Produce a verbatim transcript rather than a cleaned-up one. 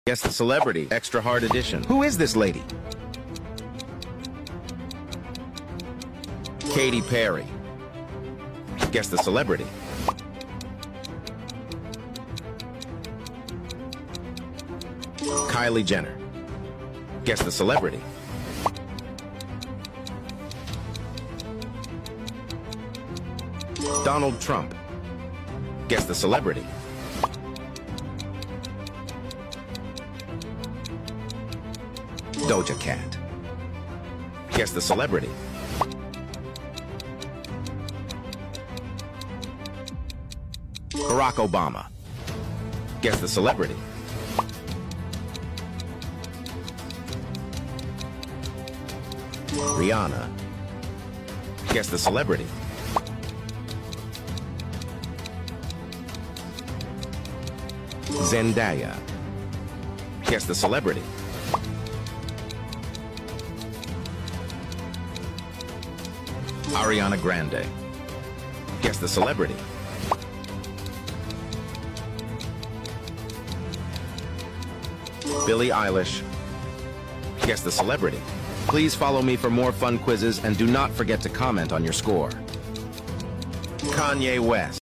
Guess the celebrity, extra hard edition. Who is this lady? Katy Perry. Guess the celebrity. Kylie Jenner. Guess the celebrity. Donald Trump. Guess the celebrity. Doja Cat. Guess the celebrity. Barack Obama. Guess the celebrity. Rihanna. Guess the celebrity. Zendaya. Guess the celebrity. Ariana Grande. Guess the celebrity. Billie Eilish. Guess the celebrity. Please follow me for more fun quizzes and do not forget to comment on your score. Kanye West.